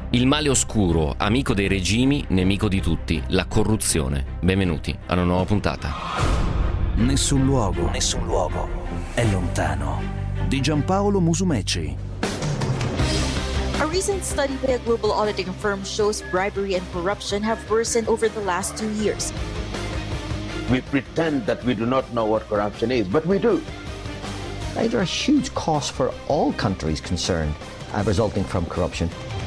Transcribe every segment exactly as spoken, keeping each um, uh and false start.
Il male oscuro, amico dei regimi, nemico di tutti, la corruzione. Benvenuti a una nuova puntata. Nessun luogo, nessun luogo è lontano. Di Giampaolo Musumeci. A recent study by a global auditing firm shows bribery and corruption have worsened over the last two years. We pretend that we do not know what corruption is, but we do. There are huge costs for all countries concerned uh, resulting from corruption.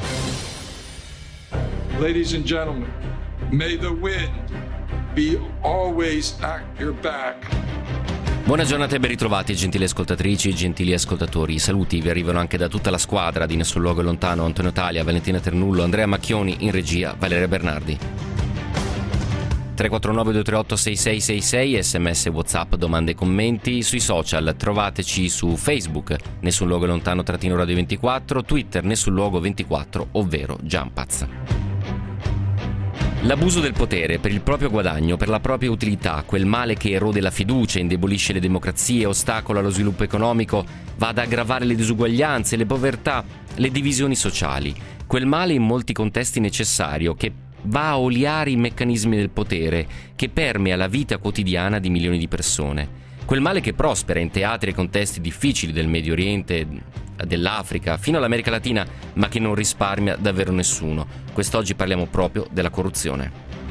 Ladies and gentlemen, may the wind be always at your back. Buona giornata e ben ritrovati, gentili ascoltatrici e gentili ascoltatori. I saluti vi arrivano anche da tutta la squadra di Nessun Luogo è Lontano: Antonio Talia, Valentina Ternullo, Andrea Macchioni in regia, Valeria Bernardi. tre quattro nove due tre otto sei sei sei sei, sms, whatsapp, domande e commenti. Sui social trovateci su Facebook Nessun Luogo è Lontano trattino Radio ventiquattro, Twitter Nessun Luogo ventiquattro, ovvero Giampaz. L'abuso del potere per il proprio guadagno, per la propria utilità, quel male che erode la fiducia, indebolisce le democrazie, ostacola lo sviluppo economico, va ad aggravare le disuguaglianze, le povertà, le divisioni sociali. Quel male in molti contesti necessario che va a oliare i meccanismi del potere, che permea la vita quotidiana di milioni di persone. Quel male che prospera in teatri e contesti difficili del Medio Oriente, dell'Africa, fino all'America Latina, ma che non risparmia davvero nessuno. Quest'oggi parliamo proprio della corruzione.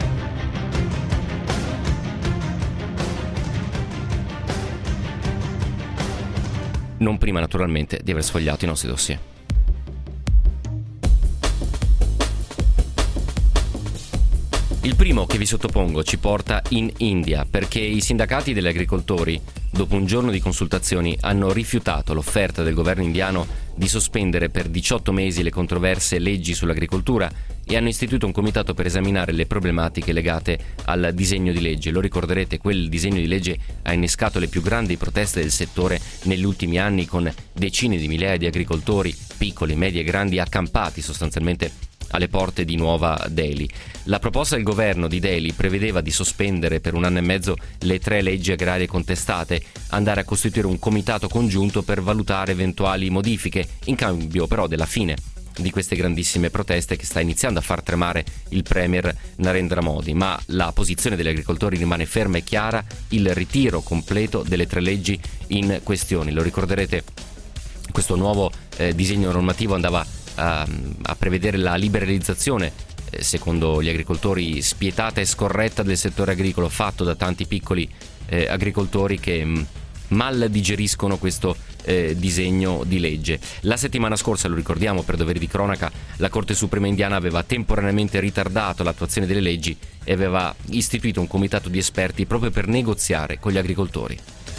Non prima, naturalmente, di aver sfogliato i nostri dossier. Il primo che vi sottopongo ci porta in India, perché i sindacati degli agricoltori, dopo un giorno di consultazioni, hanno rifiutato l'offerta del governo indiano di sospendere per diciotto mesi le controverse leggi sull'agricoltura e hanno istituito un comitato per esaminare le problematiche legate al disegno di legge. Lo ricorderete, quel disegno di legge ha innescato le più grandi proteste del settore negli ultimi anni, con decine di migliaia di agricoltori, piccoli, medi e grandi, accampati sostanzialmente alle porte di Nuova Delhi. La proposta del governo di Delhi prevedeva di sospendere per un anno e mezzo le tre leggi agrarie contestate, andare a costituire un comitato congiunto per valutare eventuali modifiche, in cambio però della fine di queste grandissime proteste che sta iniziando a far tremare il premier Narendra Modi. Ma la posizione degli agricoltori rimane ferma e chiara: il ritiro completo delle tre leggi in questione. Lo ricorderete, questo nuovo eh, disegno normativo andava A, a prevedere la liberalizzazione, eh, secondo gli agricoltori, spietata e scorretta del settore agricolo, fatto da tanti piccoli eh, agricoltori che mh, mal digeriscono questo eh, disegno di legge. La settimana scorsa, lo ricordiamo per doveri di cronaca, la Corte Suprema indiana aveva temporaneamente ritardato l'attuazione delle leggi e aveva istituito un comitato di esperti proprio per negoziare con gli agricoltori.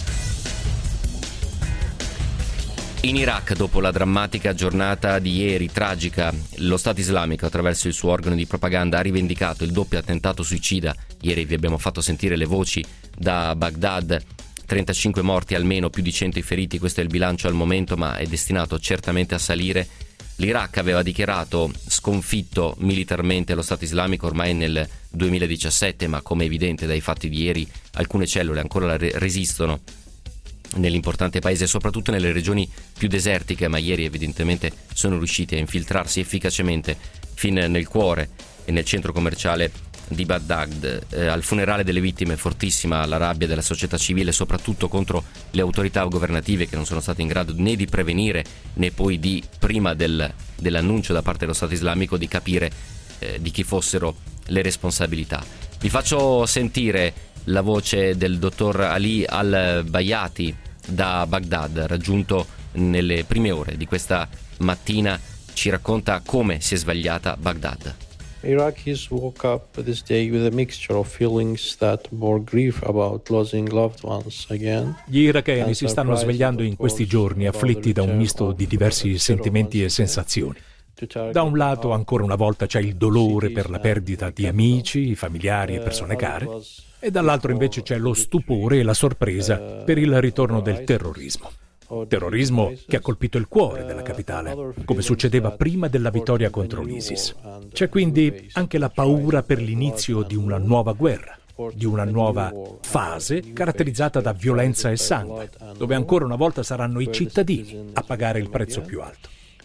In Iraq, dopo la drammatica giornata di ieri, tragica, lo Stato islamico, attraverso il suo organo di propaganda, ha rivendicato il doppio attentato suicida. Ieri vi abbiamo fatto sentire le voci da Baghdad: trentacinque morti almeno, più di cento i feriti. Questo è il bilancio al momento, ma è destinato certamente a salire. L'Iraq aveva dichiarato sconfitto militarmente lo Stato islamico ormai nel duemiladiciassette, ma come è evidente dai fatti di ieri, alcune cellule ancora resistono nell'importante paese, soprattutto nelle regioni più desertiche, ma ieri evidentemente sono riusciti a infiltrarsi efficacemente fin nel cuore e nel centro commerciale di Baghdad. Eh, al funerale delle vittime fortissima la rabbia della società civile, soprattutto contro le autorità governative che non sono state in grado né di prevenire né poi di, prima del, dell'annuncio da parte dello Stato islamico, di capire eh, di chi fossero le responsabilità. Vi faccio sentire la voce del dottor Ali al-Bayati da Baghdad, raggiunto nelle prime ore di questa mattina. Ci racconta come si è svegliata Baghdad. Iraqis woke up this day with a mixture of feelings that bore grief about losing loved ones again. Gli iracheni si stanno svegliando in questi giorni afflitti da un misto di diversi sentimenti e sensazioni. Da un lato, ancora una volta, c'è il dolore per la perdita di amici, familiari e persone care, e dall'altro invece c'è lo stupore e la sorpresa per il ritorno del terrorismo. Terrorismo che ha colpito il cuore della capitale, come succedeva prima della vittoria contro l'ISIS. C'è quindi anche la paura per l'inizio di una nuova guerra, di una nuova fase caratterizzata da violenza e sangue, dove ancora una volta saranno i cittadini a pagare il prezzo più alto.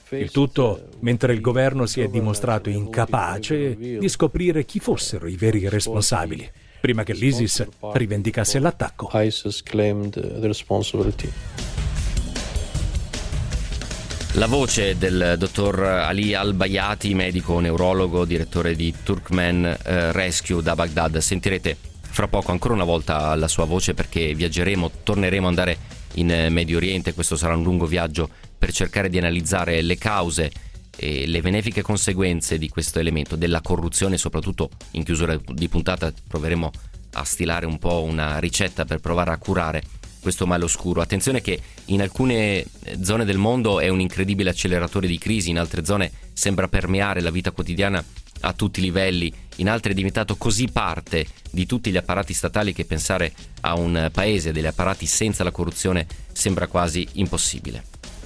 Il tutto mentre il governo si è dimostrato incapace di scoprire chi fossero i veri responsabili, prima che l'ISIS rivendicasse l'attacco. ISIS claimed the responsibility. La voce del dottor Ali Al-Bayati, medico neurologo, direttore di Turkmen eh, Rescue da Baghdad. Sentirete fra poco ancora una volta la sua voce, perché viaggeremo, torneremo ad andare in Medio Oriente. Questo sarà un lungo viaggio per cercare di analizzare le cause e le benefiche conseguenze di questo elemento della corruzione. Soprattutto in chiusura di puntata proveremo a stilare un po' una ricetta per provare a curare questo male oscuro. Attenzione che in alcune zone del mondo è un incredibile acceleratore di crisi, in altre zone sembra permeare la vita quotidiana a tutti i livelli, in altre è diventato così parte di tutti gli apparati statali che pensare a un paese degli apparati senza la corruzione sembra quasi impossibile.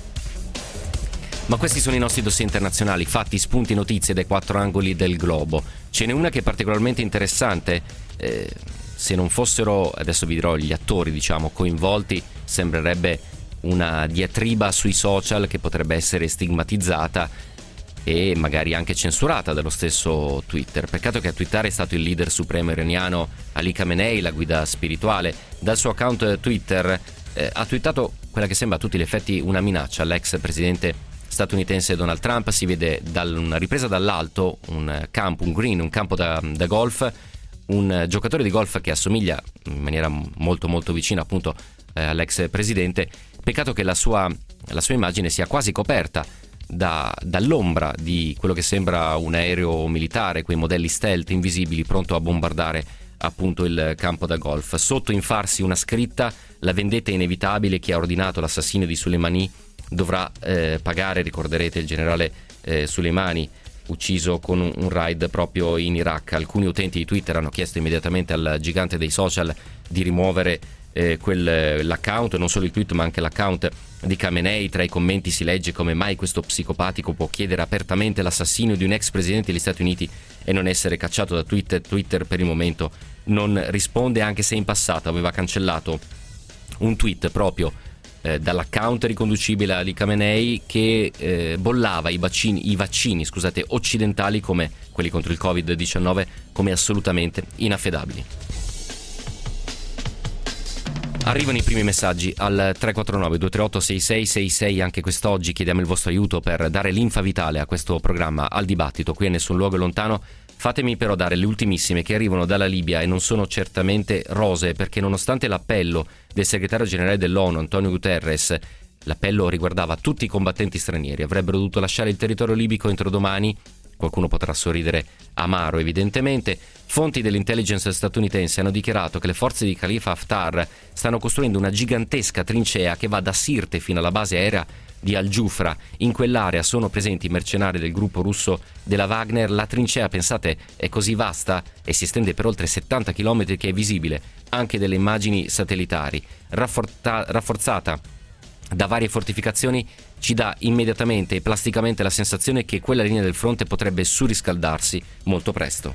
Ma questi sono i nostri dossier internazionali, fatti, spunti, notizie dai quattro angoli del globo. Ce n'è una che è particolarmente interessante. Eh, se non fossero, adesso vi dirò, gli attori, diciamo, coinvolti, sembrerebbe una diatriba sui social che potrebbe essere stigmatizzata e magari anche censurata dallo stesso Twitter. Peccato che a twittare è stato il leader supremo iraniano Ali Khamenei, la guida spirituale. Dal suo account Twitter eh, ha twittato quella che sembra a tutti gli effetti una minaccia all'ex presidente statunitense Donald Trump. Si vede da una ripresa dall'alto un campo, un green, un campo da, da golf, un giocatore di golf che assomiglia in maniera molto molto vicina appunto eh, all'ex presidente. Peccato che la sua, la sua immagine sia quasi coperta da, dall'ombra di quello che sembra un aereo militare, quei modelli stealth invisibili pronto a bombardare appunto il campo da golf. Sotto infarsi una scritta: la vendetta è inevitabile, chi ha ordinato l'assassinio di Soleimani dovrà eh, pagare. Ricorderete il generale eh, Soleimani ucciso con un, un raid proprio in Iraq. Alcuni utenti di Twitter hanno chiesto immediatamente al gigante dei social di rimuovere eh, quel, l'account, non solo il tweet ma anche l'account di Khamenei. Tra i commenti si legge come mai questo psicopatico può chiedere apertamente l'assassinio di un ex presidente degli Stati Uniti e non essere cacciato da Twitter. Twitter per il momento non risponde, anche se in passato aveva cancellato un tweet proprio eh, dall'account riconducibile a Khamenei che eh, bollava i vaccini, i vaccini scusate, occidentali, come quelli contro il covid diciannove, come assolutamente inaffidabili. Arrivano i primi messaggi al tre quattro nove due tre otto sei sei sei sei. Anche quest'oggi chiediamo il vostro aiuto per dare linfa vitale a questo programma, al dibattito qui a Nessun Luogo Lontano. Fatemi però dare le ultimissime che arrivano dalla Libia e non sono certamente rose, perché nonostante l'appello del segretario generale dell'ONU Antonio Guterres, l'appello riguardava tutti i combattenti stranieri, avrebbero dovuto lasciare il territorio libico entro domani. Qualcuno potrà sorridere amaro evidentemente. Fonti dell'intelligence statunitense hanno dichiarato che le forze di Khalifa Haftar stanno costruendo una gigantesca trincea che va da Sirte fino alla base aerea di Al-Jufra. In quell'area sono presenti i mercenari del gruppo russo della Wagner. La trincea, pensate, è così vasta e si estende per oltre settanta chilometri che è visibile anche dalle immagini satellitari. Rafforta- rafforzata da varie fortificazioni, ci dà immediatamente e plasticamente la sensazione che quella linea del fronte potrebbe surriscaldarsi molto presto.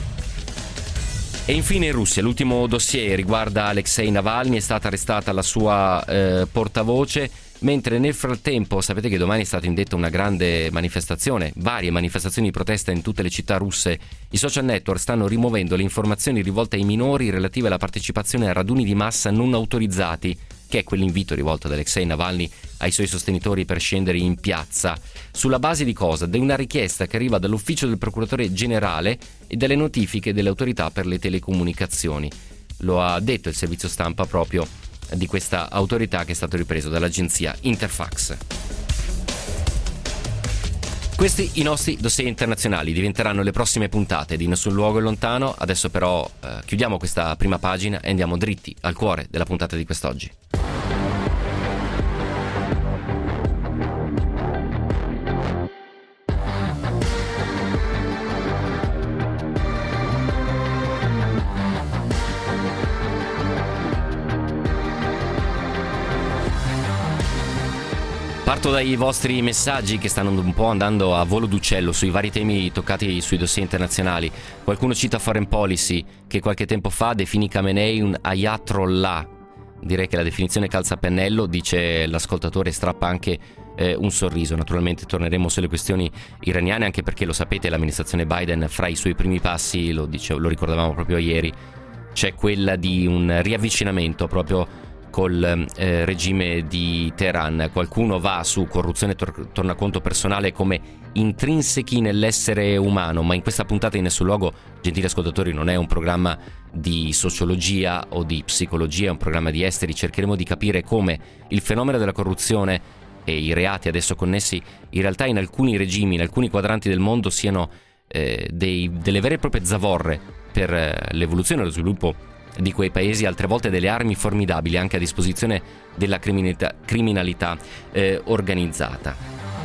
E infine in Russia, l'ultimo dossier riguarda Alexei Navalny. È stata arrestata la sua eh, portavoce, mentre nel frattempo sapete che domani è stata indetta una grande manifestazione, varie manifestazioni di protesta in tutte le città russe. I social network stanno rimuovendo le informazioni rivolte ai minori relative alla partecipazione a raduni di massa non autorizzati, che è quell'invito rivolto da Alexei Navalny ai suoi sostenitori per scendere in piazza. Sulla base di cosa? Di una richiesta che arriva dall'ufficio del procuratore generale e dalle notifiche delle autorità per le telecomunicazioni. Lo ha detto il servizio stampa proprio di questa autorità, che è stato ripreso dall'agenzia Interfax. Questi i nostri dossier internazionali, diventeranno le prossime puntate di Nessun Luogo Lontano. Adesso però eh, chiudiamo questa prima pagina e andiamo dritti al cuore della puntata di quest'oggi. Parto dai vostri messaggi che stanno un po' andando a volo d'uccello sui vari temi toccati sui dossier internazionali. Qualcuno cita Foreign Policy, che qualche tempo fa definì Khamenei un ayatollah. direi che la definizione calza a pennello, dice l'ascoltatore, strappa anche eh, un sorriso. Naturalmente torneremo sulle questioni iraniane, anche perché lo sapete, l'amministrazione Biden fra i suoi primi passi, lo, dicevo, lo ricordavamo proprio ieri, c'è quella di un riavvicinamento proprio col eh, regime di Teheran. Qualcuno va su corruzione tor- tornaconto personale come intrinsechi nell'essere umano, ma in questa puntata in nessun luogo, gentili ascoltatori, non è un programma di sociologia o di psicologia, è un programma di esteri. Cercheremo di capire come il fenomeno della corruzione e i reati adesso connessi in realtà in alcuni regimi, in alcuni quadranti del mondo siano eh, dei, delle vere e proprie zavorre per eh, l'evoluzione e lo sviluppo di quei paesi, altre volte delle armi formidabili anche a disposizione della criminalità, criminalità eh, organizzata.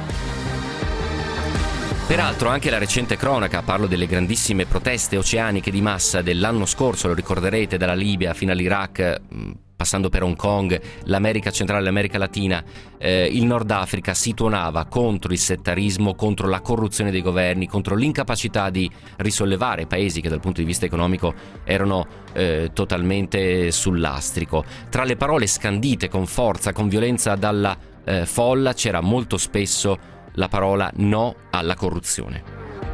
Peraltro anche la recente cronaca, parlo delle grandissime proteste oceaniche di massa dell'anno scorso, lo ricorderete, dalla Libia fino all'Iraq, passando per Hong Kong, l'America centrale, l'America Latina, eh, il Nord Africa, si tuonava contro il settarismo, contro la corruzione dei governi, contro l'incapacità di risollevare paesi che dal punto di vista economico erano eh, totalmente sul lastrico. Tra le parole scandite con forza, con violenza dalla eh, folla, c'era molto spesso la parola no alla corruzione.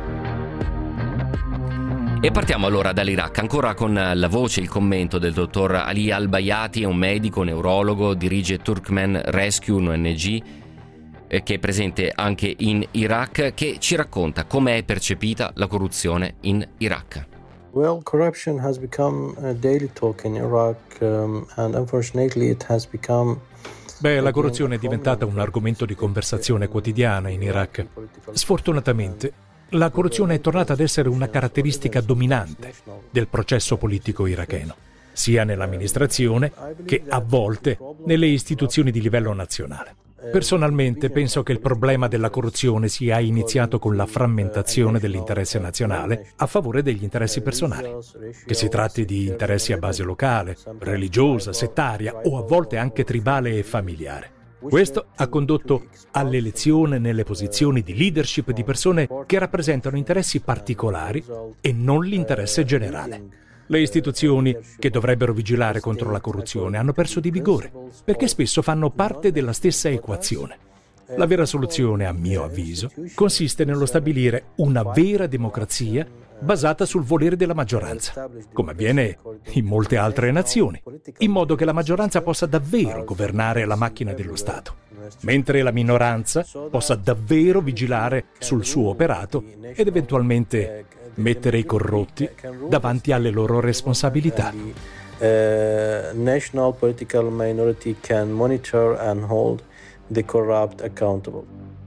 E partiamo allora dall'Iraq, ancora con la voce, il commento del dottor Ali Al-Bayati, è un medico, neurologo, dirige Turkmen Rescue, un O N G eh, che è presente anche in Iraq, che ci racconta come è percepita la corruzione in Iraq. Well, corruption has become a daily talk in Iraq um, and unfortunately it has become Beh, la corruzione è diventata un argomento di conversazione quotidiana in Iraq. Sfortunatamente, la corruzione è tornata ad essere una caratteristica dominante del processo politico iracheno, sia nell'amministrazione che a volte nelle istituzioni di livello nazionale. Personalmente penso che il problema della corruzione sia iniziato con la frammentazione dell'interesse nazionale a favore degli interessi personali, che si tratti di interessi a base locale, religiosa, settaria o a volte anche tribale e familiare. Questo ha condotto all'elezione nelle posizioni di leadership di persone che rappresentano interessi particolari e non l'interesse generale. Le istituzioni che dovrebbero vigilare contro la corruzione hanno perso di vigore, perché spesso fanno parte della stessa equazione. La vera soluzione, a mio avviso, consiste nello stabilire una vera democrazia basata sul volere della maggioranza, come avviene in molte altre nazioni, in modo che la maggioranza possa davvero governare la macchina dello Stato, mentre la minoranza possa davvero vigilare sul suo operato ed eventualmente mettere i corrotti davanti alle loro responsabilità. Uh, national political minority can monitor and hold the corrupt accountable.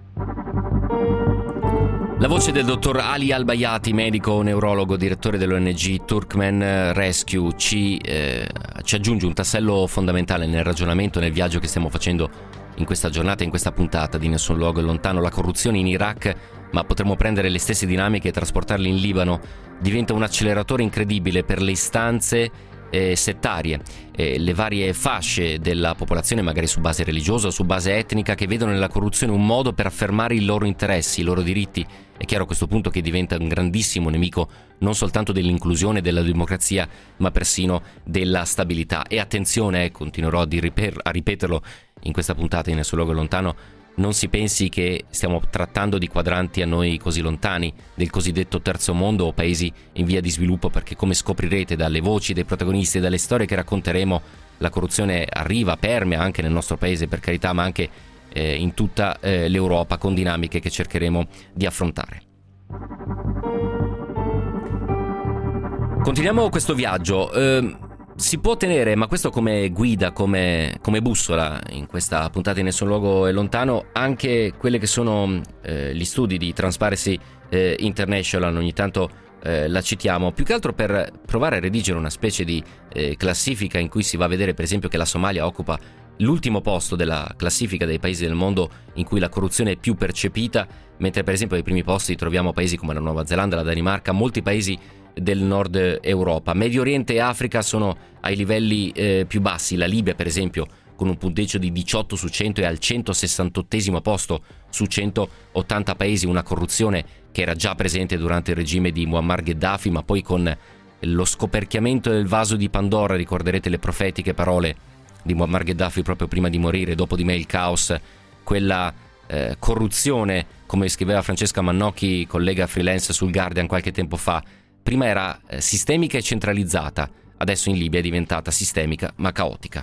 La voce del dottor Ali Al-Bayati, medico neurologo, direttore dell'O N G Turkmen Rescue, ci, eh, ci aggiunge un tassello fondamentale nel ragionamento, nel viaggio che stiamo facendo in questa giornata, in questa puntata di Nessun Luogo è Lontano. La corruzione in Iraq, ma potremmo prendere le stesse dinamiche e trasportarle in Libano, diventa un acceleratore incredibile per le istanze eh, settarie, eh, le varie fasce della popolazione, magari su base religiosa o su base etnica, che vedono nella corruzione un modo per affermare i loro interessi, i loro diritti. È chiaro a questo punto che diventa un grandissimo nemico non soltanto dell'inclusione e della democrazia, ma persino della stabilità. E attenzione, eh, continuerò a, riper- a ripeterlo in questa puntata in Nessun Luogo è Lontano, non si pensi che stiamo trattando di quadranti a noi così lontani, del cosiddetto terzo mondo o paesi in via di sviluppo, perché come scoprirete dalle voci dei protagonisti e dalle storie che racconteremo, la corruzione arriva, permea anche nel nostro paese, per carità, ma anche eh, in tutta eh, l'Europa, con dinamiche che cercheremo di affrontare. Continuiamo questo viaggio. Eh, Si può tenere, ma questo come guida, come, come bussola in questa puntata di Nessun Luogo è Lontano, anche quelle che sono eh, gli studi di Transparency eh, International. Ogni tanto eh, la citiamo, più che altro per provare a redigere una specie di eh, classifica in cui si va a vedere per esempio che la Somalia occupa l'ultimo posto della classifica dei paesi del mondo in cui la corruzione è più percepita, mentre per esempio ai primi posti troviamo paesi come la Nuova Zelanda, la Danimarca, molti paesi del nord Europa. Medio Oriente e Africa sono ai livelli eh, più bassi. La Libia per esempio con un punteggio di diciotto su cento è al centosessantottesimo posto su centottanta paesi, una corruzione che era già presente durante il regime di Muammar Gheddafi, ma poi con lo scoperchiamento del vaso di Pandora, ricorderete le profetiche parole di Muammar Gheddafi proprio prima di morire, dopo di me il caos, quella eh, corruzione, come scriveva Francesca Mannocchi, collega freelance sul Guardian qualche tempo fa, prima era eh, sistemica e centralizzata, adesso in Libia è diventata sistemica ma caotica.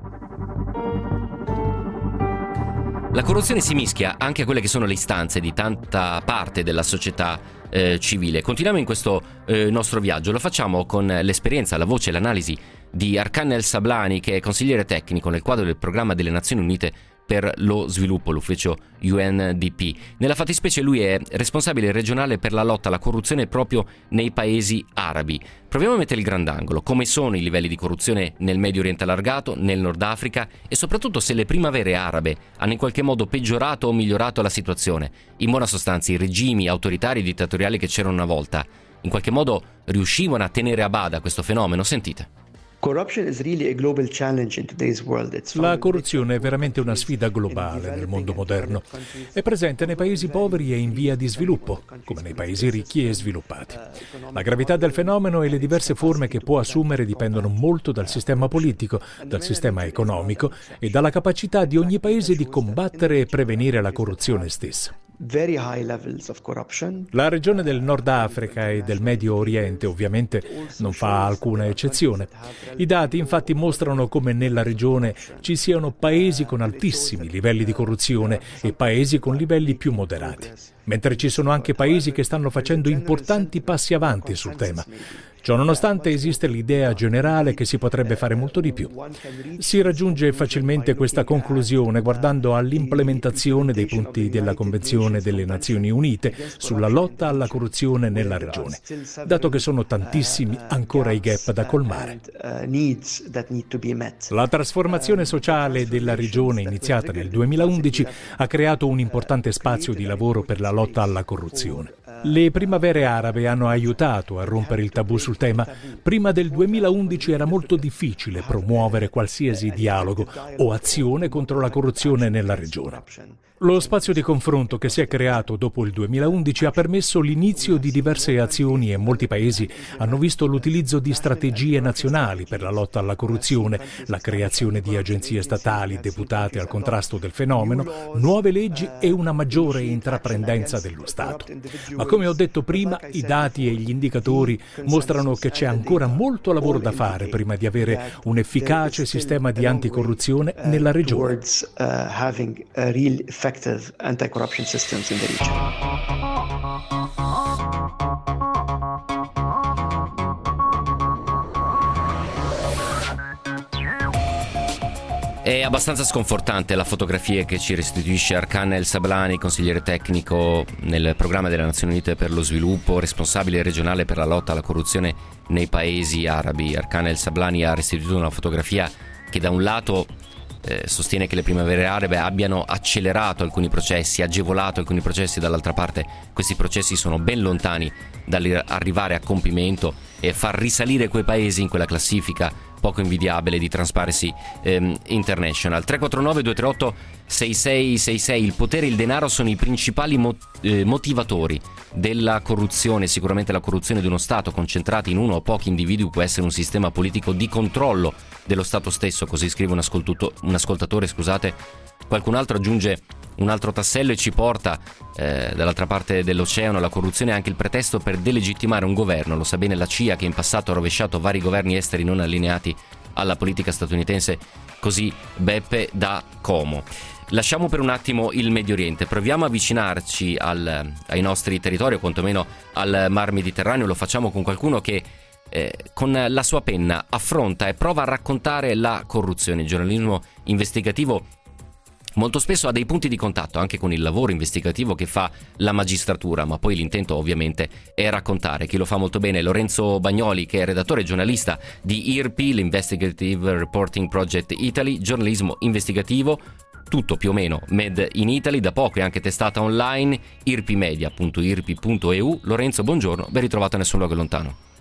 La corruzione si mischia anche a quelle che sono le istanze di tanta parte della società eh, civile. Continuiamo in questo eh, nostro viaggio, lo facciamo con l'esperienza, la voce e l'analisi di Arkan El Sablani, che è consigliere tecnico nel quadro del programma delle Nazioni Unite per lo sviluppo, l'ufficio U N D P. Nella fattispecie lui è responsabile regionale per la lotta alla corruzione proprio nei paesi arabi. Proviamo a mettere il grandangolo, come sono i livelli di corruzione nel Medio Oriente allargato, nel Nord Africa e soprattutto se le primavere arabe hanno in qualche modo peggiorato o migliorato la situazione. In buona sostanza i regimi autoritari e dittatoriali che c'erano una volta in qualche modo riuscivano a tenere a bada questo fenomeno. Sentite. La corruzione è veramente una sfida globale nel mondo moderno. È presente nei paesi poveri e in via di sviluppo, come nei paesi ricchi e sviluppati. La gravità del fenomeno e le diverse forme che può assumere dipendono molto dal sistema politico, dal sistema economico e dalla capacità di ogni paese di combattere e prevenire la corruzione stessa. La regione del Nord Africa e del Medio Oriente ovviamente non fa alcuna eccezione. I dati infatti mostrano come nella regione ci siano paesi con altissimi livelli di corruzione e paesi con livelli più moderati, mentre ci sono anche paesi che stanno facendo importanti passi avanti sul tema. Ciononostante esiste l'idea generale che si potrebbe fare molto di più. Si raggiunge facilmente questa conclusione guardando all'implementazione dei punti della Convenzione delle Nazioni Unite sulla lotta alla corruzione nella regione, dato che sono tantissimi ancora i gap da colmare. La trasformazione sociale della regione iniziata nel duemilaundici ha creato un importante spazio di lavoro per la lotta alla corruzione. Le primavere arabe hanno aiutato a rompere il tabù sul tema. Prima del duemilaundici era molto difficile promuovere qualsiasi dialogo o azione contro la corruzione nella regione. Lo spazio di confronto che si è creato dopo il duemilaundici ha permesso l'inizio di diverse azioni e molti paesi hanno visto l'utilizzo di strategie nazionali per la lotta alla corruzione, la creazione di agenzie statali deputate al contrasto del fenomeno, nuove leggi e una maggiore intraprendenza dello Stato. Ma come ho detto prima, i dati e gli indicatori mostrano che c'è ancora molto lavoro da fare prima di avere un efficace sistema di anticorruzione nella regione. Effective anti-corruption systems in the region. È abbastanza sconfortante la fotografia che ci restituisce Arkan El Sablani, consigliere tecnico nel programma delle Nazioni Unite per lo sviluppo, responsabile regionale per la lotta alla corruzione nei paesi arabi. Arkan El Sablani ha restituito una fotografia che da un lato Eh, sostiene che le primavere arabe abbiano accelerato alcuni processi, agevolato alcuni processi, dall'altra parte questi processi sono ben lontani dall'arrivare a compimento e far risalire quei paesi in quella classifica poco invidiabile di Transparency ehm, International. tre quattro nove due tre otto sei sei sei sei. Il potere e il denaro sono i principali mo- eh, motivatori della corruzione. Sicuramente la corruzione di uno Stato concentrata in uno o pochi individui può essere un sistema politico di controllo dello Stato stesso, così scrive un, un ascoltatore, scusate. Qualcun altro aggiunge un altro tassello e ci porta eh, dall'altra parte dell'oceano. La corruzione è anche il pretesto per delegittimare un governo, lo sa bene la C I A, che in passato ha rovesciato vari governi esteri non allineati alla politica statunitense, così Beppe da Como. Lasciamo per un attimo il Medio Oriente, proviamo a avvicinarci al, ai nostri territori, o quantomeno al Mar Mediterraneo. Lo facciamo con qualcuno che eh, con la sua penna affronta e prova a raccontare la corruzione. Il giornalismo investigativo molto spesso ha dei punti di contatto anche con il lavoro investigativo che fa la magistratura, ma poi l'intento ovviamente è raccontare. Chi lo fa molto bene è Lorenzo Bagnoli, che è redattore e giornalista di I R P I, l'Investigative Reporting Project Italy, giornalismo investigativo, tutto più o meno made in Italy, da poco è anche testata online, irpimedia punto irpi punto e u. Lorenzo, buongiorno, ben ritrovato a Nessun Luogo Lontano.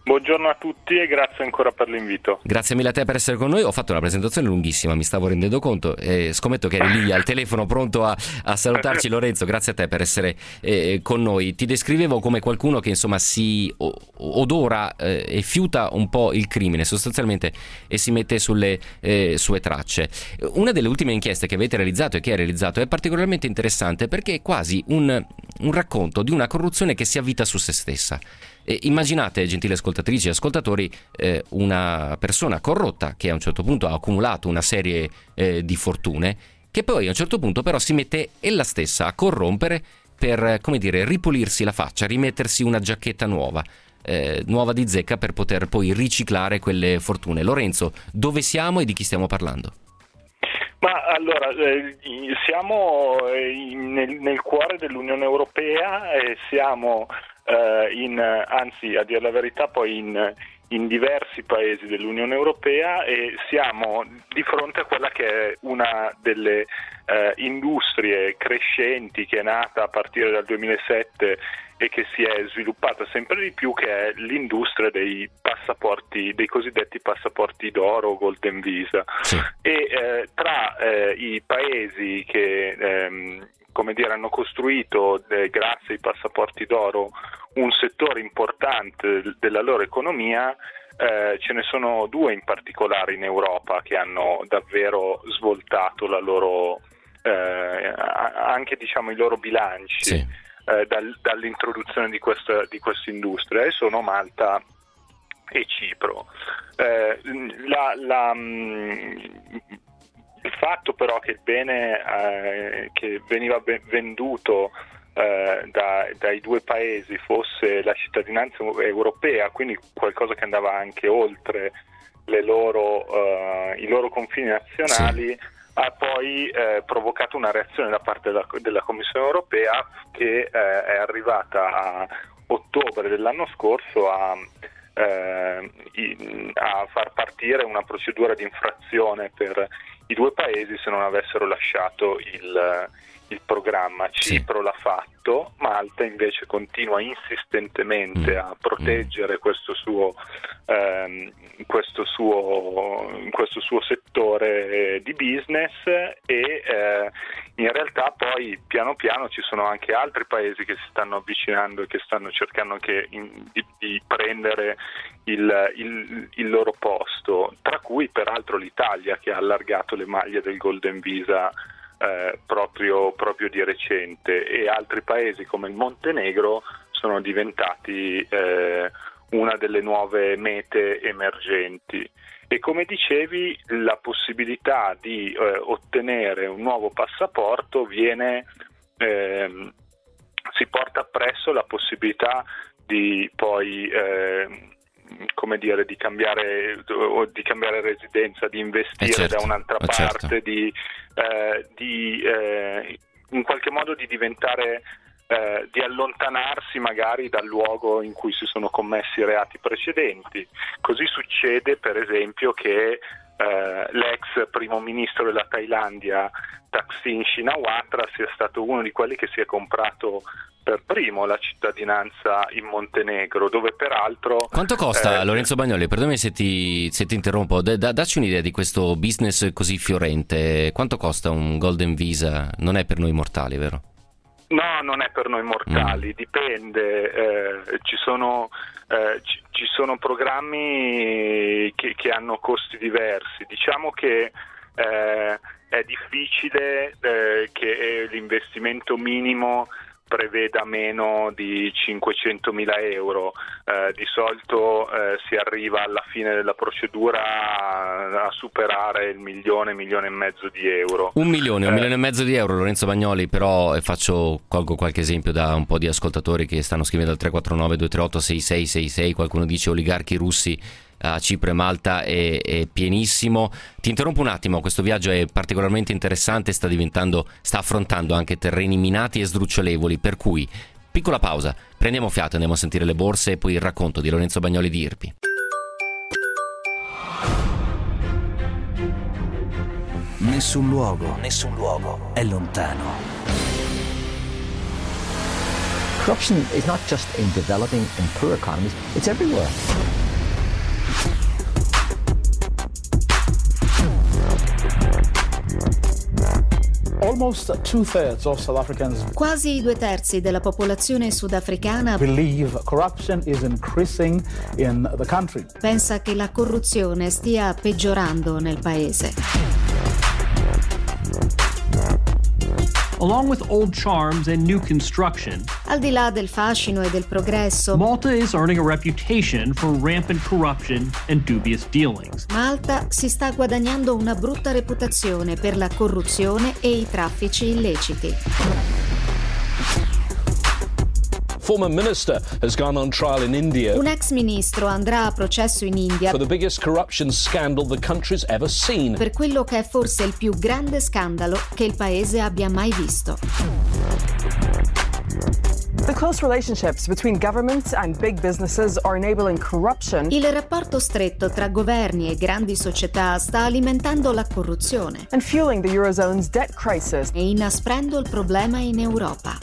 Buongiorno a tutti e grazie ancora per l'invito. Grazie mille a te per essere con noi. Ho fatto una presentazione lunghissima, mi stavo rendendo conto, e scommetto che eri lì al telefono pronto a, a salutarci. Lorenzo, grazie a te per essere eh, con noi. Ti descrivevo come qualcuno che insomma si o- odora eh, e fiuta un po' il crimine sostanzialmente e si mette sulle eh, sue tracce. Una delle ultime inchieste che avete realizzato e che hai realizzato è particolarmente interessante perché è quasi un, un racconto di una corruzione che si avvita su se stessa. E immaginate, gentili ascoltatrici e ascoltatori, eh, una persona corrotta che a un certo punto ha accumulato una serie eh, di fortune, che poi a un certo punto però si mette ella stessa a corrompere per, come dire, ripulirsi la faccia, rimettersi una giacchetta nuova, eh, nuova di zecca, per poter poi riciclare quelle fortune. Lorenzo, dove siamo e di chi stiamo parlando? Ma allora, eh, siamo nel, nel cuore dell'Unione Europea e siamo eh, in, anzi a dire la verità poi in, in diversi paesi dell'Unione Europea, e siamo di fronte a quella che è una delle eh, industrie crescenti che è nata a partire dal duemilasette e che si è sviluppata sempre di più, che è l'industria dei passaporti, dei cosiddetti passaporti d'oro, Golden Visa. Sì. E eh, tra eh, i paesi che ehm, come dire, hanno costruito eh, grazie ai passaporti d'oro un settore importante della loro economia, eh, ce ne sono due in particolare in Europa che hanno davvero svoltato la loro eh, anche diciamo i loro bilanci. Sì. Eh, dal, dall'introduzione di questa di questa industria, e sono Malta e Cipro. Eh, la, la, mh, il fatto però che il bene eh, che veniva be- venduto eh, da, dai due paesi fosse la cittadinanza europea, quindi qualcosa che andava anche oltre le loro, eh, i loro confini nazionali, sì. ha poi eh, provocato una reazione da parte della, della Commissione europea che eh, è arrivata a ottobre dell'anno scorso a, eh, a far partire una procedura di infrazione per i due paesi se non avessero lasciato il, il programma. Cipro sì. l'ha fatto, Malta invece continua insistentemente a proteggere questo suo ehm, questo suo questo suo settore di business, e eh, in realtà poi piano piano ci sono anche altri paesi che si stanno avvicinando e che stanno cercando anche in, di, di prendere il, il, il loro posto, tra cui peraltro l'Italia, che ha allargato le maglie del Golden Visa eh, proprio, proprio di recente, e altri paesi come il Montenegro sono diventati eh, una delle nuove mete emergenti. E come dicevi, la possibilità di eh, ottenere un nuovo passaporto viene eh, si porta appresso la possibilità di poi eh, come dire di cambiare o di cambiare residenza, di investire eh certo, da un'altra eh parte, certo. di, eh, di eh, in qualche modo di diventare Eh, di allontanarsi magari dal luogo in cui si sono commessi reati precedenti. Così succede per esempio che eh, l'ex primo ministro della Thailandia Thaksin Shinawatra sia stato uno di quelli che si è comprato per primo la cittadinanza in Montenegro, dove peraltro... Quanto costa, eh, Lorenzo Bagnoli? Perdonami se ti, se ti interrompo, da, da, dacci un'idea di questo business così fiorente. Quanto costa un Golden Visa? Non è per noi mortali, vero? No, non è per noi mortali, mm. dipende, eh, ci sono eh, ci, ci sono programmi che, che hanno costi diversi. Diciamo che eh, è difficile eh, che l'investimento minimo preveda meno di cinquecentomila euro. Eh, di solito eh, si arriva alla fine della procedura a, a superare il milione, milione e mezzo di euro. Un milione, eh, un milione e mezzo di euro, Lorenzo Bagnoli, però faccio, colgo qualche esempio da un po' di ascoltatori che stanno scrivendo al tre quattro nove due tre otto sei sei sei sei, qualcuno dice oligarchi russi a Cipro e Malta è, è pienissimo. Ti interrompo un attimo, questo viaggio è particolarmente interessante, sta diventando, sta affrontando anche terreni minati e sdrucciolevoli, per cui piccola pausa, prendiamo fiato, andiamo a sentire le borse e poi il racconto di Lorenzo Bagnoli di Irpi. Nessun luogo, nessun luogo è lontano. Corruption is not just in developing and poor economies, it's everywhere. Almost two-thirds of South Africans Quasi i due terzi della popolazione sudafricana believe corruption is increasing in the country. pensa che la corruzione stia peggiorando nel paese. Along with old charms and new construction, Al di là del fascino e del progresso, Malta is earning a reputation for rampant corruption and dubious dealings. Malta si sta guadagnando una brutta reputazione per la corruzione e i traffici illeciti. Former minister has gone on trial in India. Un ex ministro andrà a processo in India For the biggest corruption scandal the country's ever seen. per quello che è forse il più grande scandalo che il paese abbia mai visto. The close relationships between governments and big businesses are enabling corruption. Il rapporto stretto tra governi e grandi società sta alimentando la corruzione And fueling the Eurozone's debt crisis. e inasprendo il problema in Europa.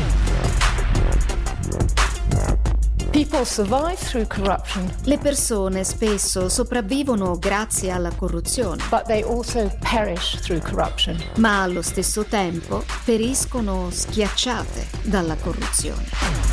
People survive through corruption. Le persone spesso sopravvivono grazie alla corruzione, but they also perish through corruption. ma allo stesso tempo periscono schiacciate dalla corruzione.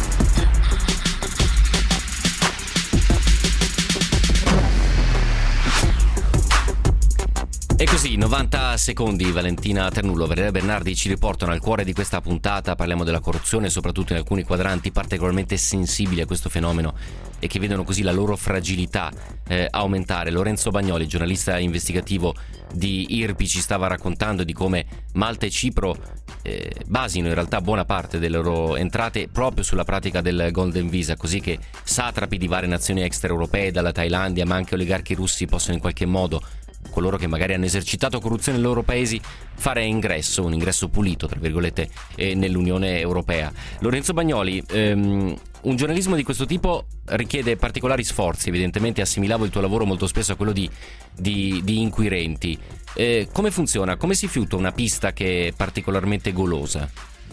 E così, novanta secondi, Valentina Ternullo, Valeria Bernardi ci riportano al cuore di questa puntata. Parliamo della corruzione, soprattutto in alcuni quadranti particolarmente sensibili a questo fenomeno e che vedono così la loro fragilità eh, aumentare. Lorenzo Bagnoli, giornalista investigativo di I R P I, ci stava raccontando di come Malta e Cipro eh, basino in realtà buona parte delle loro entrate proprio sulla pratica del Golden Visa, così che satrapi di varie nazioni extraeuropee, dalla Thailandia, ma anche oligarchi russi possono in qualche modo, coloro che magari hanno esercitato corruzione nei loro paesi, fare ingresso, un ingresso pulito, tra virgolette, eh, nell'Unione Europea. Lorenzo Bagnoli, ehm, un giornalismo di questo tipo richiede particolari sforzi, evidentemente assimilavo il tuo lavoro molto spesso a quello di, di, di inquirenti. Eh, come funziona? Come si fiuta una pista che è particolarmente golosa?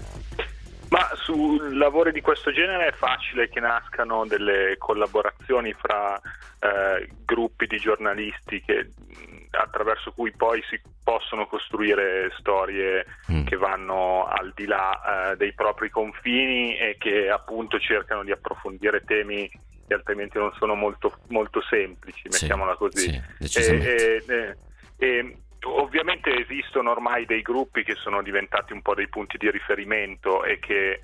Ma su lavori di questo genere è facile che nascano delle collaborazioni fra eh, gruppi di giornalisti che, attraverso cui poi si possono costruire storie mm. che vanno al di là eh, dei propri confini e che appunto cercano di approfondire temi che altrimenti non sono molto, molto semplici, mettiamola così. Sì, decisamente. E, e, e, e, ovviamente esistono ormai dei gruppi che sono diventati un po' dei punti di riferimento e che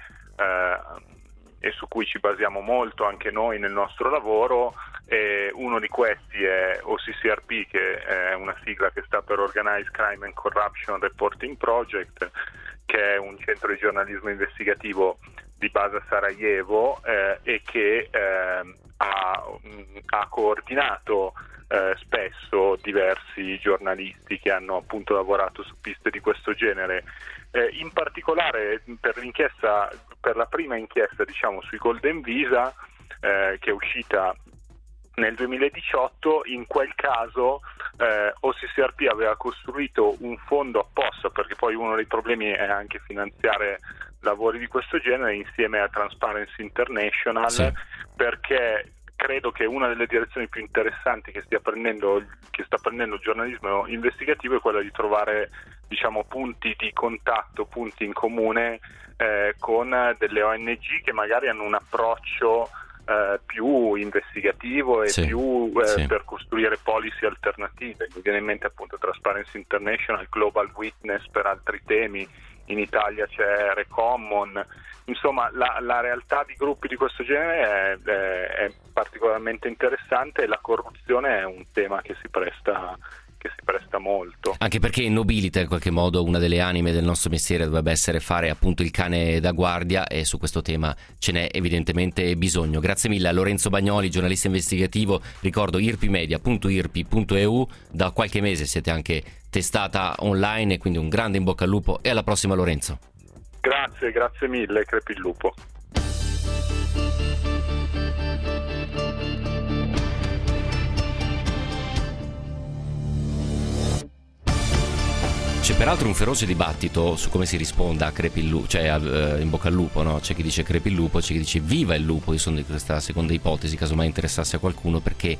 eh, e su cui ci basiamo molto anche noi nel nostro lavoro. E uno di questi è O C C R P, che è una sigla che sta per Organized Crime and Corruption Reporting Project, che è un centro di giornalismo investigativo di base a Sarajevo eh, e che eh, ha, ha coordinato Eh, spesso diversi giornalisti che hanno appunto lavorato su piste di questo genere. Eh, in particolare per l'inchiesta, per la prima inchiesta diciamo sui Golden Visa eh, che è uscita nel duemiladiciotto, in quel caso eh, O C C R P aveva costruito un fondo apposta, perché poi uno dei problemi è anche finanziare lavori di questo genere, insieme a Transparency International, sì. perché credo che una delle direzioni più interessanti che stia prendendo che sta prendendo il giornalismo investigativo è quella di trovare, diciamo, punti di contatto, punti in comune eh, con delle O N G che magari hanno un approccio eh, più investigativo e sì, più eh, sì. per costruire policy alternative. Mi viene in mente appunto Transparency International, Global Witness per altri temi. In Italia c'è Recommon. Insomma, la, la realtà di gruppi di questo genere è, è, è particolarmente interessante, e la corruzione è un tema che si presta che si presta molto. Anche perché nobilita in qualche modo una delle anime del nostro mestiere, dovrebbe essere fare appunto il cane da guardia, e su questo tema ce n'è evidentemente bisogno. Grazie mille a Lorenzo Bagnoli, giornalista investigativo. Ricordo irpimedia punto irpi punto e u, da qualche mese siete anche testata online, e quindi un grande in bocca al lupo, e alla prossima Lorenzo. Grazie, grazie mille, crepi il lupo. C'è peraltro un feroce dibattito su come si risponda a crepi il lupo, cioè a, uh, in bocca al lupo, no? C'è chi dice crepi il lupo, c'è chi dice viva il lupo. Io sono di questa seconda ipotesi, casomai interessasse a qualcuno, perché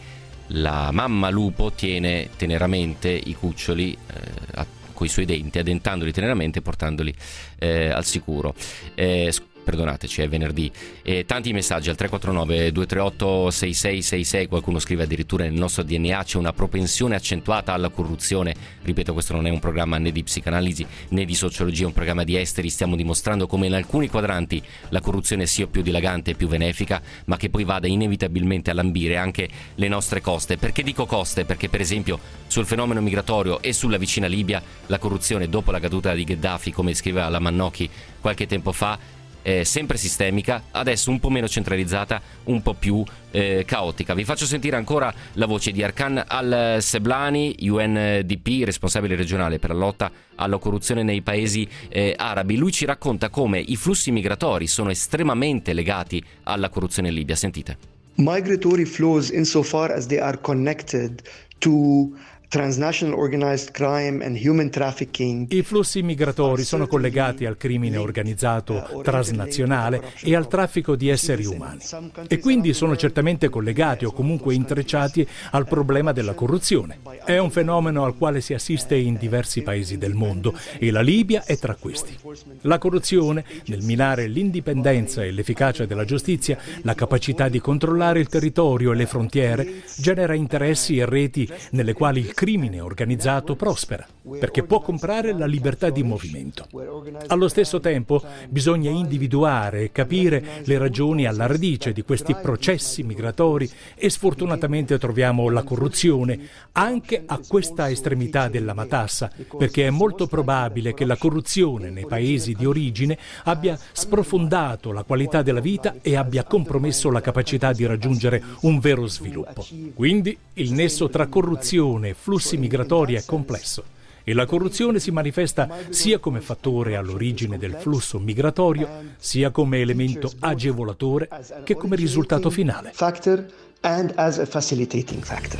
la mamma lupo tiene teneramente i cuccioli eh, con i suoi denti, addentandoli teneramente e portandoli eh, al sicuro. Eh, Perdonateci, è venerdì. E tanti messaggi al tre quattro nove due tre otto sei sei sei sei. Qualcuno scrive addirittura: nel nostro D N A c'è una propensione accentuata alla corruzione. Ripeto, questo non è un programma né di psicanalisi né di sociologia, è un programma di esteri. Stiamo dimostrando come in alcuni quadranti la corruzione sia più dilagante e più benefica, ma che poi vada inevitabilmente a lambire anche le nostre coste. Perché dico coste? Perché per esempio sul fenomeno migratorio e sulla vicina Libia la corruzione, dopo la caduta di Gheddafi, come scriveva la Mannocchi qualche tempo fa, Eh, sempre sistemica, adesso un po' meno centralizzata, un po' più eh, caotica. Vi faccio sentire ancora la voce di Arkan Al-Seblani, U N D P, responsabile regionale per la lotta alla corruzione nei paesi eh, arabi. Lui ci racconta come i flussi migratori sono estremamente legati alla corruzione in Libia. Sentite. Migratory flows, insofar as they are connected to transnational organized crime and human trafficking. I flussi migratori sono collegati al crimine organizzato transnazionale e al traffico di esseri umani, e quindi sono certamente collegati o comunque intrecciati al problema della corruzione. È un fenomeno al quale si assiste in diversi paesi del mondo e la Libia è tra questi. La corruzione, nel minare l'indipendenza e l'efficacia della giustizia, la capacità di controllare il territorio e le frontiere, genera interessi e reti nelle quali il crimine organizzato prospera, perché può comprare la libertà di movimento. Allo stesso tempo bisogna individuare e capire le ragioni alla radice di questi processi migratori e sfortunatamente troviamo la corruzione anche a questa estremità della matassa, perché è molto probabile che la corruzione nei paesi di origine abbia sprofondato la qualità della vita e abbia compromesso la capacità di raggiungere un vero sviluppo. Quindi il nesso tra corruzione e flussi migratori è complesso e la corruzione si manifesta sia come fattore all'origine del flusso migratorio, sia come elemento agevolatore che come risultato finale. And as a facilitating factor.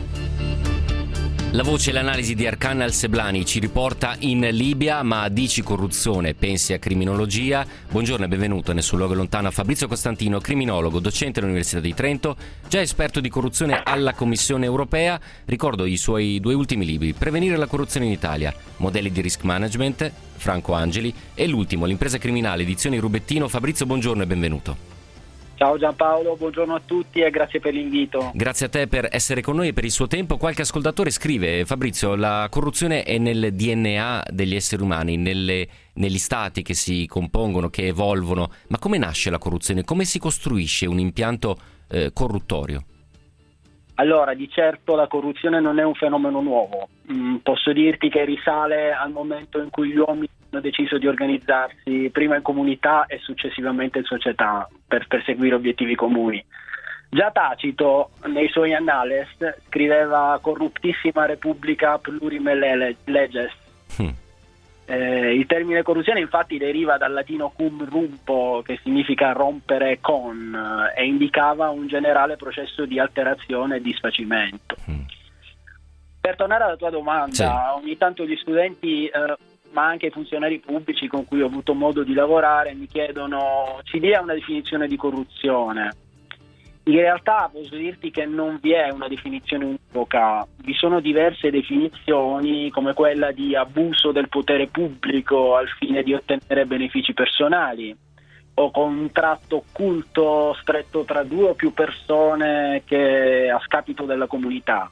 La voce e l'analisi di Arkan Al-Seblani ci riporta in Libia, ma dici corruzione, pensi a criminologia. Buongiorno e benvenuto a Nessun Luogo Lontano a Fabrizio Costantino, criminologo, docente all'Università di Trento, già esperto di corruzione alla Commissione Europea. Ricordo i suoi due ultimi libri: Prevenire la corruzione in Italia, modelli di risk management, Franco Angeli, e l'ultimo, L'impresa criminale, edizioni Rubettino. Fabrizio, buongiorno e benvenuto. Ciao Giampaolo, buongiorno a tutti e grazie per l'invito. Grazie a te per essere con noi e per il suo tempo. Qualche ascoltatore scrive: Fabrizio, la corruzione è nel D N A degli esseri umani, nelle, negli stati che si compongono, che evolvono. Ma come nasce la corruzione? Come si costruisce un impianto eh, corruttorio? Allora, di certo la corruzione non è un fenomeno nuovo. Mm, posso dirti che risale al momento in cui gli uomini hanno deciso di organizzarsi prima in comunità e successivamente in società per perseguire obiettivi comuni. Già Tacito, nei suoi Annales, scriveva corruptissima repubblica plurime leges. Hmm. Eh, il termine corruzione infatti deriva dal latino cum rumpo, che significa rompere con, e indicava un generale processo di alterazione e disfacimento. Mm. Per tornare alla tua domanda, sì. Ogni tanto gli studenti, eh, ma anche i funzionari pubblici con cui ho avuto modo di lavorare, mi chiedono: ci dia una definizione di corruzione. In realtà posso dirti che non vi è una definizione univoca, vi sono diverse definizioni, come quella di abuso del potere pubblico al fine di ottenere benefici personali, o contratto occulto stretto tra due o più persone che a scapito della comunità.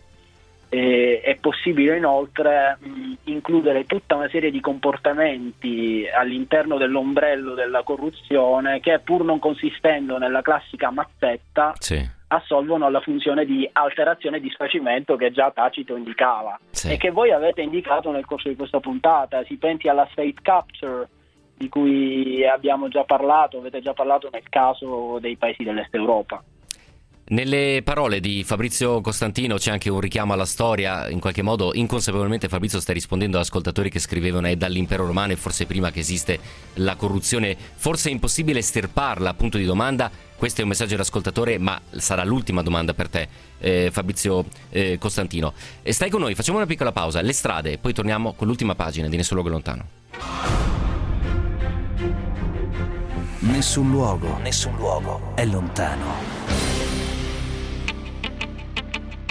E, è possibile inoltre mh, includere tutta una serie di comportamenti all'interno dell'ombrello della corruzione che, pur non consistendo nella classica mazzetta, sì, assolvono alla funzione di alterazione e disfacimento che già Tacito indicava, sì, e che voi avete indicato nel corso di questa puntata. Si pensi alla state capture di cui abbiamo già parlato, avete già parlato nel caso dei paesi dell'Est Europa. Nelle parole di Fabrizio Costantino c'è anche un richiamo alla storia. In qualche modo, inconsapevolmente, Fabrizio sta rispondendo ad ascoltatori che scrivevano: è dall'impero romano e forse prima che esiste la corruzione, forse è impossibile estirparla, punto di domanda. Questo è un messaggio dell'ascoltatore, ma sarà l'ultima domanda per te, eh, Fabrizio eh, Costantino. E stai con noi, facciamo una piccola pausa, le strade, e poi torniamo con l'ultima pagina di Nessun Luogo Lontano. Nessun luogo, nessun luogo è lontano.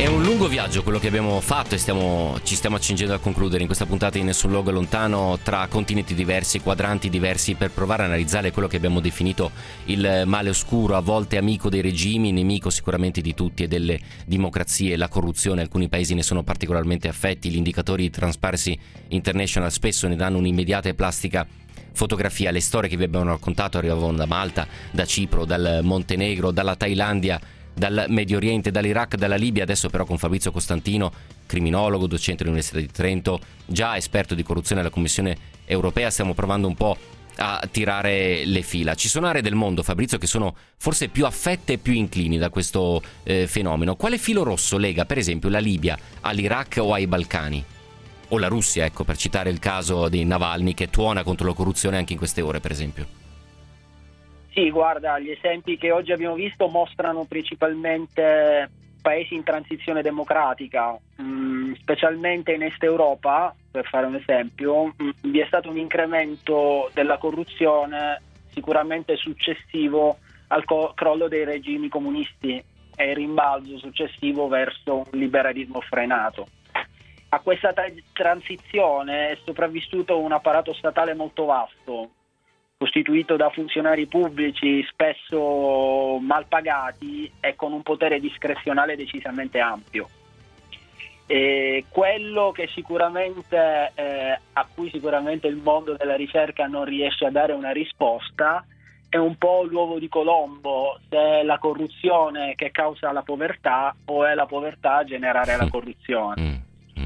È un lungo viaggio quello che abbiamo fatto e stiamo, ci stiamo accingendo a concludere in questa puntata di Nessun Luogo Lontano, tra continenti diversi, quadranti diversi, per provare a analizzare quello che abbiamo definito il male oscuro, a volte amico dei regimi, nemico sicuramente di tutti e delle democrazie, la corruzione. Alcuni paesi ne sono particolarmente affetti, gli indicatori di Transparency International spesso ne danno un'immediata e plastica fotografia. Le storie che vi abbiamo raccontato arrivavano da Malta, da Cipro, dal Montenegro, dalla Thailandia, dal Medio Oriente, dall'Iraq, dalla Libia. Adesso però con Fabrizio Costantino, criminologo, docente all'Università di Trento, già esperto di corruzione alla Commissione Europea, stiamo provando un po' a tirare le fila. Ci sono aree del mondo, Fabrizio, che sono forse più affette e più inclini da questo eh, fenomeno. Quale filo rosso lega per esempio la Libia all'Iraq o ai Balcani? O la Russia, ecco, per citare il caso di Navalny, che tuona contro la corruzione anche in queste ore, per esempio. Sì, guarda, gli esempi che oggi abbiamo visto mostrano principalmente paesi in transizione democratica, mh, specialmente in Est Europa, per fare un esempio, mh, vi è stato un incremento della corruzione sicuramente successivo al co- crollo dei regimi comunisti e il rimbalzo successivo verso un liberalismo frenato. A questa tra- transizione è sopravvissuto un apparato statale molto vasto, costituito da funzionari pubblici spesso mal pagati e con un potere discrezionale decisamente ampio. E quello che sicuramente eh, a cui sicuramente il mondo della ricerca non riesce a dare una risposta è un po' l'uovo di Colombo, se è la corruzione che causa la povertà o è la povertà a generare la corruzione.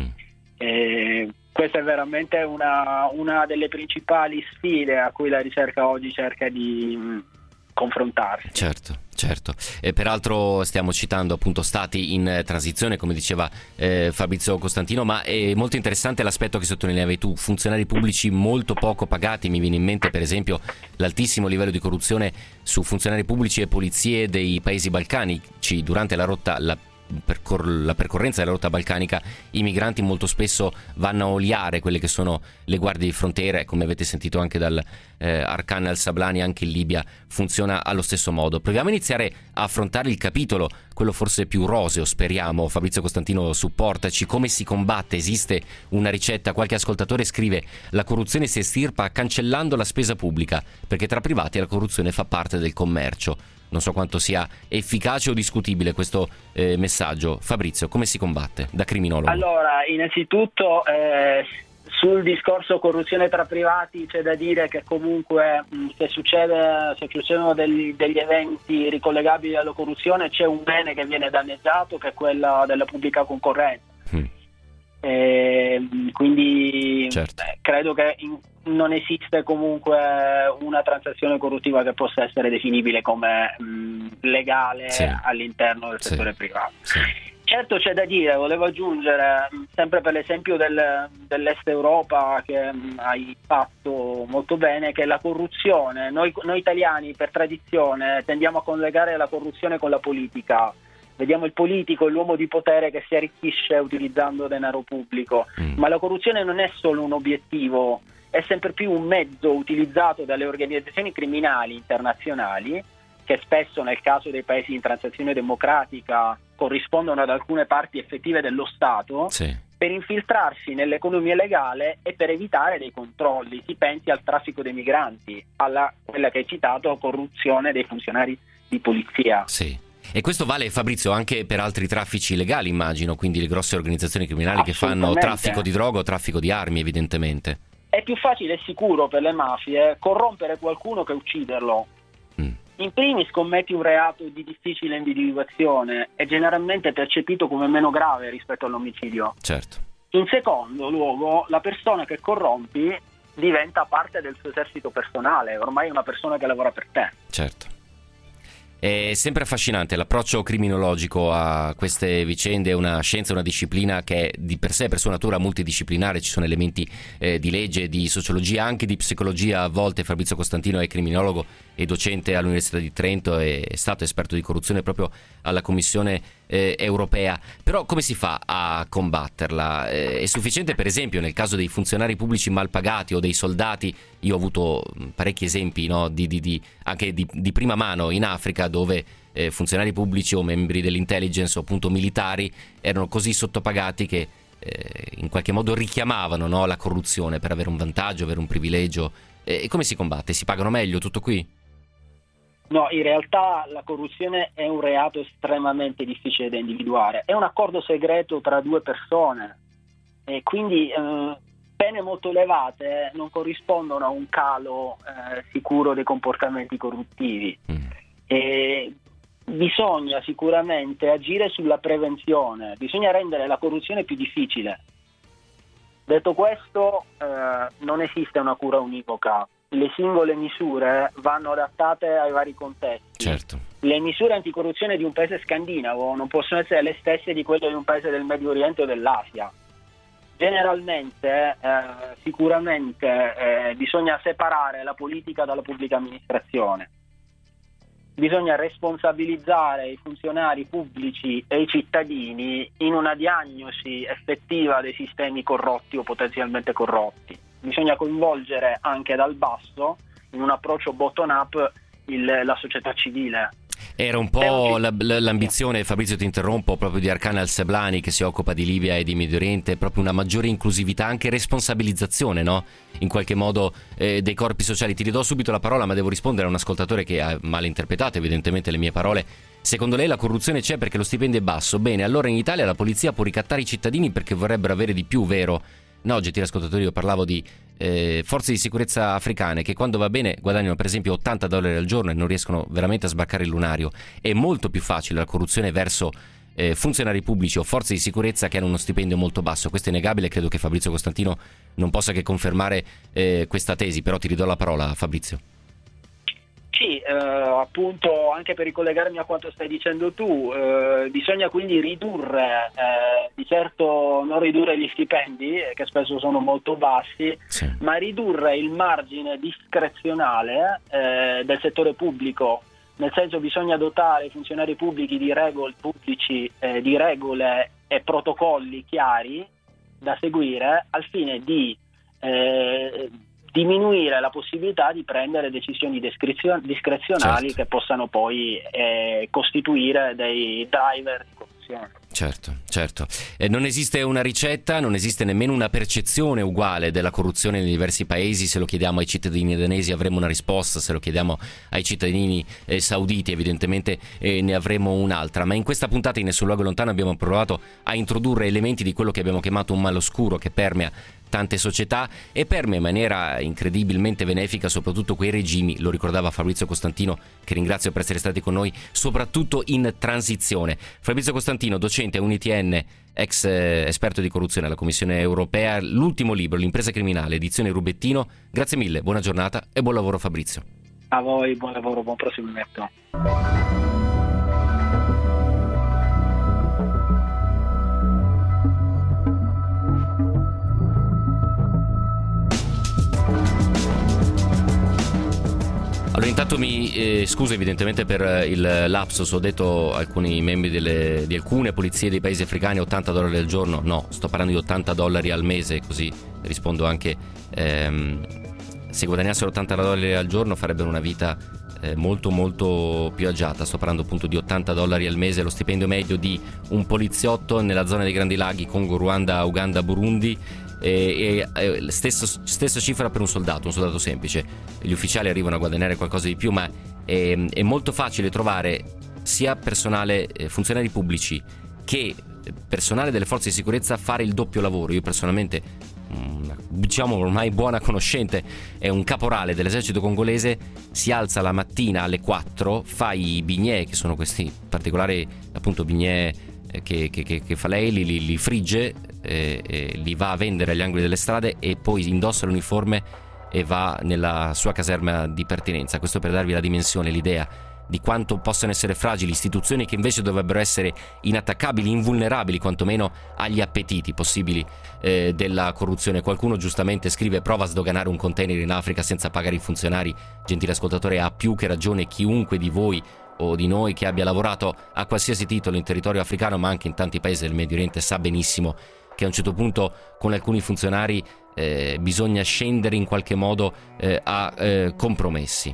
E questa è veramente una, una delle principali sfide a cui la ricerca oggi cerca di mh, confrontarsi. Certo, certo. E peraltro stiamo citando appunto stati in transizione, come diceva eh, Fabrizio Costantino, ma è molto interessante l'aspetto che sottolineavi tu, funzionari pubblici molto poco pagati. Mi viene in mente per esempio l'altissimo livello di corruzione su funzionari pubblici e polizie dei paesi balcanici. Durante la rotta la Percor- la percorrenza della rotta balcanica i migranti molto spesso vanno a oliare quelle che sono le guardie di frontiera, e come avete sentito anche dal eh, Arkan al-Sablani anche in Libia funziona allo stesso modo. Proviamo a iniziare a affrontare il capitolo, quello forse più roseo, speriamo. Fabrizio Costantino, supportaci. Come si combatte? Esiste una ricetta? Qualche ascoltatore scrive: la corruzione si estirpa cancellando la spesa pubblica, perché tra privati la corruzione fa parte del commercio. Non so quanto sia efficace o discutibile questo eh, messaggio. Fabrizio, come si combatte da criminologo? Allora, innanzitutto eh, sul discorso corruzione tra privati c'è da dire che comunque mh, se, succede, se succedono degli, degli eventi ricollegabili alla corruzione c'è un bene che viene danneggiato, che è quella della pubblica concorrenza. Mm. E, quindi certo. eh, credo che in, non esiste comunque una transazione corruttiva che possa essere definibile come mh, legale sì. all'interno del sì. settore privato. Sì. Certo, c'è da dire, volevo aggiungere, sempre per l'esempio del, dell'Est Europa che mh, hai fatto molto bene, che la corruzione, noi, noi italiani per tradizione tendiamo a collegare la corruzione con la politica. Vediamo il politico, l'uomo di potere che si arricchisce utilizzando denaro pubblico, mm. ma la corruzione non è solo un obiettivo, è sempre più un mezzo utilizzato dalle organizzazioni criminali internazionali, che spesso nel caso dei paesi in transizione democratica corrispondono ad alcune parti effettive dello Stato, sì. per infiltrarsi nell'economia legale e per evitare dei controlli. Si pensi al traffico dei migranti, alla quella che hai citato, corruzione dei funzionari di polizia. Sì. E questo vale, Fabrizio, anche per altri traffici legali, immagino, quindi le grosse organizzazioni criminali che fanno traffico di droga o traffico di armi, evidentemente. È più facile e sicuro per le mafie corrompere qualcuno che ucciderlo. Mm. In primis commetti un reato di difficile individuazione e generalmente percepito come meno grave rispetto all'omicidio. Certo. In secondo luogo, la persona che corrompi diventa parte del suo esercito personale, ormai è una persona che lavora per te. Certo. È sempre affascinante l'approccio criminologico a queste vicende, è una scienza, una disciplina che è di per sé, per sua natura, multidisciplinare. Ci sono elementi eh, di legge, di sociologia, anche di psicologia a volte. Fabrizio Costantino è criminologo e docente all'Università di Trento, è stato esperto di corruzione proprio alla Commissione eh, europea. Però come si fa a combatterla? Eh, è sufficiente, per esempio, nel caso dei funzionari pubblici mal pagati o dei soldati? Io ho avuto parecchi esempi, no, di, di, di, anche di, di prima mano in Africa, dove eh, funzionari pubblici o membri dell'intelligence o appunto militari erano così sottopagati che eh, in qualche modo richiamavano, no, la corruzione per avere un vantaggio, avere un privilegio. E come si combatte? Si pagano meglio, tutto qui? No, in realtà la corruzione è un reato estremamente difficile da individuare. È un accordo segreto tra due persone e quindi eh, pene molto elevate non corrispondono a un calo eh, sicuro dei comportamenti corruttivi. Mm. E bisogna sicuramente agire sulla prevenzione, bisogna rendere la corruzione più difficile. Detto questo, eh, non esiste una cura univoca. Le singole misure vanno adattate ai vari contesti. Certo. Le misure anticorruzione di un paese scandinavo non possono essere le stesse di quelle di un paese del Medio Oriente o dell'Asia. Generalmente, eh, sicuramente eh, bisogna separare la politica dalla pubblica amministrazione. Bisogna responsabilizzare i funzionari pubblici e i cittadini in una diagnosi effettiva dei sistemi corrotti o potenzialmente corrotti. Bisogna coinvolgere anche dal basso, in un approccio bottom-up, il, la società civile. Era un po' la, l'ambizione, Fabrizio ti interrompo, proprio di Arkan Al-Seblani, che si occupa di Libia e di Medio Oriente, proprio una maggiore inclusività, anche responsabilizzazione, no? In qualche modo eh, dei corpi sociali. Ti ridò subito la parola, ma devo rispondere a un ascoltatore che ha malinterpretato evidentemente le mie parole. Secondo lei la corruzione c'è perché lo stipendio è basso? Bene, allora in Italia la polizia può ricattare i cittadini perché vorrebbero avere di più, vero? No, gentili ascoltatori, io parlavo di eh, forze di sicurezza africane che quando va bene guadagnano per esempio ottanta dollari al giorno e non riescono veramente a sbarcare il lunario. È molto più facile la corruzione verso eh, funzionari pubblici o forze di sicurezza che hanno uno stipendio molto basso. Questo è innegabile, credo che Fabrizio Costantino non possa che confermare eh, questa tesi, però ti ridò la parola, Fabrizio. Sì, eh, appunto, anche per ricollegarmi a quanto stai dicendo tu, eh, bisogna quindi ridurre, eh, di certo non ridurre gli stipendi, eh, che spesso sono molto bassi, sì, ma ridurre il margine discrezionale eh, del settore pubblico, nel senso bisogna dotare i funzionari pubblici di regole, pubblici, eh, di regole e protocolli chiari da seguire al fine di eh, diminuire la possibilità di prendere decisioni discrezionali, certo, che possano poi eh, costituire dei driver di corruzione. Certo, certo. Eh, non esiste una ricetta, non esiste nemmeno una percezione uguale della corruzione nei diversi paesi. Se lo chiediamo ai cittadini danesi avremo una risposta, se lo chiediamo ai cittadini eh, sauditi evidentemente eh, ne avremo un'altra. Ma in questa puntata in Nessun Luogo Lontano abbiamo provato a introdurre elementi di quello che abbiamo chiamato un male oscuro che permea tante società e permea in maniera incredibilmente benefica soprattutto quei regimi, lo ricordava Fabrizio Costantino, che ringrazio per essere stati con noi, soprattutto in transizione. Fabrizio Costantino, docente a U N I T N, ex eh, esperto di corruzione alla Commissione Europea, l'ultimo libro, L'impresa criminale, edizione Rubettino. Grazie mille, buona giornata e buon lavoro, Fabrizio. A voi, buon lavoro, buon proseguimento. Allora intanto mi eh, scuso evidentemente per il lapsus, ho detto alcuni membri delle, di alcune polizie dei paesi africani ottanta dollari al giorno, no, sto parlando di ottanta dollari al mese, così rispondo anche, ehm, se guadagnassero ottanta dollari al giorno farebbero una vita eh, molto molto più agiata. Sto parlando appunto di ottanta dollari al mese, lo stipendio medio di un poliziotto nella zona dei Grandi Laghi, Congo, Ruanda, Uganda, Burundi. E, e, e stesso, stessa cifra per un soldato, un soldato semplice. Gli ufficiali arrivano a guadagnare qualcosa di più, ma è, è molto facile trovare sia personale, eh, funzionari pubblici che personale delle forze di sicurezza fare il doppio lavoro. Io personalmente, una, diciamo ormai buona conoscente, è un caporale dell'esercito congolese, si alza la mattina alle quattro, fa i bignè, che sono questi particolari appunto bignè Che, che, che fa lei, li, li, li frigge, eh, eh, li va a vendere agli angoli delle strade e poi indossa l'uniforme e va nella sua caserma di pertinenza. Questo per darvi la dimensione, l'idea di quanto possano essere fragili istituzioni che invece dovrebbero essere inattaccabili, invulnerabili quantomeno agli appetiti possibili eh, della corruzione. Qualcuno giustamente scrive: prova a sdoganare un container in Africa senza pagare i funzionari. Gentile ascoltatore, ha più che ragione chiunque di voi o di noi che abbia lavorato a qualsiasi titolo in territorio africano, ma anche in tanti paesi del Medio Oriente, sa benissimo che a un certo punto con alcuni funzionari eh, bisogna scendere in qualche modo eh, a eh, compromessi.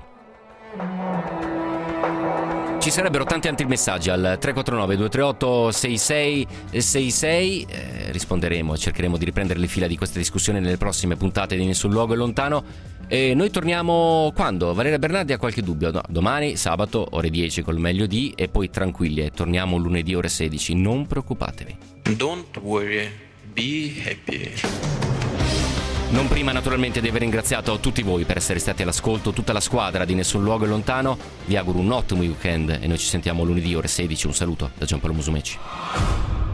Ci sarebbero tanti altri messaggi al tre quattro nove due tre otto sei sei sei sei, eh, risponderemo e cercheremo di riprendere le fila di questa discussione nelle prossime puntate di Nessun Luogo è Lontano. E noi torniamo quando? Valeria Bernardi ha qualche dubbio? No, domani sabato ore dieci col meglio di, e poi tranquilli, eh, torniamo lunedì ore sedici, non preoccupatevi. Don't worry, be happy. Non prima naturalmente di aver ringraziato tutti voi per essere stati all'ascolto, tutta la squadra di Nessun Luogo è Lontano. Vi auguro un ottimo weekend e noi ci sentiamo lunedì ore sedici. Un saluto da Giampaolo Musumeci.